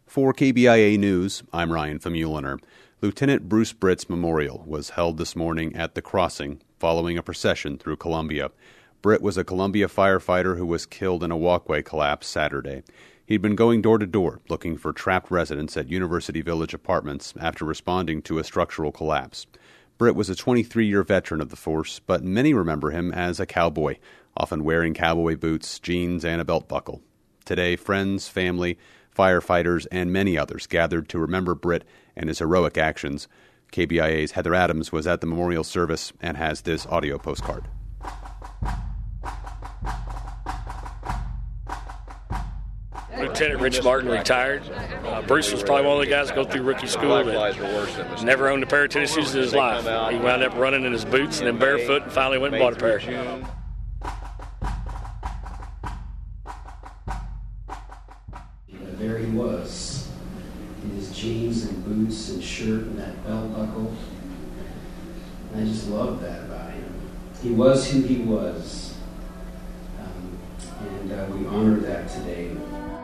For KBIA News, I'm Ryan Famuliner. Lieutenant Bruce Britt's memorial was held this morning at the Crossing following a procession through Columbia. Britt was a Columbia firefighter who was killed in a walkway collapse Saturday. He'd been going door to door looking for trapped residents at University Village Apartments after responding to a structural collapse. Britt was a 23-year veteran of the force, but many remember him as a cowboy, often wearing cowboy boots, jeans, and a belt buckle. Today, friends, family, firefighters, and many others gathered to remember Britt and his heroic actions. KBIA's Heather Adams was at the memorial service and has this audio postcard. Lieutenant Rich Martin retired. Bruce was probably one of the guys that go through rookie school that never owned a pair of tennis shoes in his life. He wound up running in his boots and then barefoot and finally went and bought a pair. There he was, in his jeans and boots and shirt and that belt buckle. And I just loved that about him. He was who he was, and we honor that today.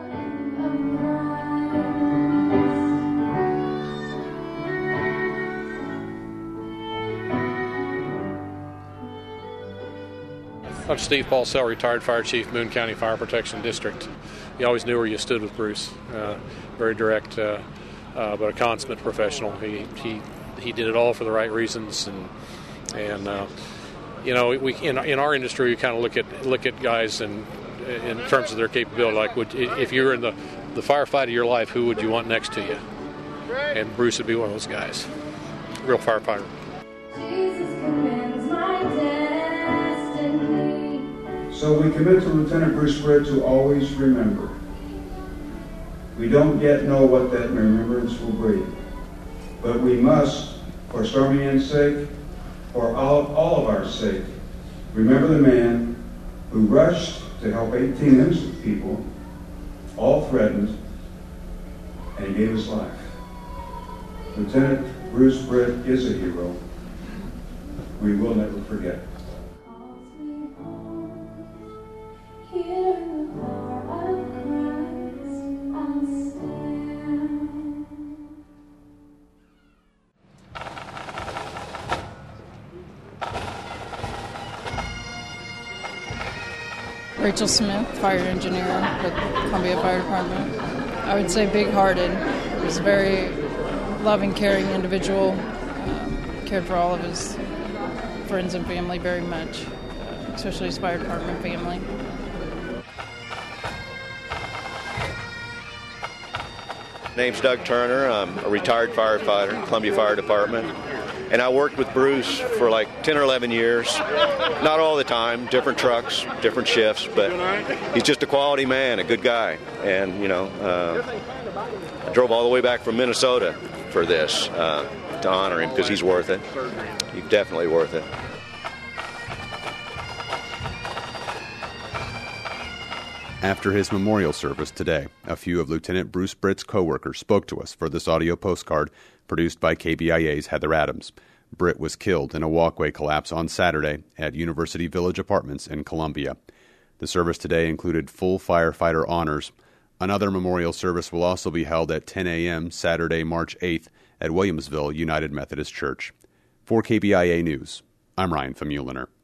I'm Steve Paulsell, retired fire chief, Moon County Fire Protection District. You always knew where you stood with Bruce. Very direct, but a consummate professional. He did it all for the right reasons, and you know, in our industry, we kind of look at guys in terms of their capability. Like, if you were in the firefight of your life, who would you want next to you? And Bruce would be one of those guys. Real firefighter. So we commit to Lieutenant Bruce Britt to always remember. We don't yet know what that remembrance will bring, but we must, for Stormy Ann's sake, for all of our sake, remember the man who rushed to help 18 innocent people, all threatened, and gave his life. Lieutenant Bruce Britt is a hero. We will never forget. Rachel Smith, fire engineer with Columbia Fire Department. I would say big-hearted. He was a very loving, caring individual. Cared for all of his friends and family very much, especially his fire department family. Name's Doug Turner. I'm a retired firefighter in Columbia Fire Department. And I worked with Bruce for like 10 or 11 years. Not all the time, different trucks, different shifts, but he's just a quality man, a good guy. And, you know, I drove all the way back from Minnesota for this to honor him because he's worth it. He's definitely worth it. After his memorial service today, a few of Lieutenant Bruce Britt's co-workers spoke to us for this audio postcard produced by KBIA's Heather Adams. Britt was killed in a walkway collapse on Saturday at University Village Apartments in Columbia. The service today included full firefighter honors. Another memorial service will also be held at 10 a.m. Saturday, March 8th at Williamsville United Methodist Church. For KBIA News, I'm Ryan Famuliner.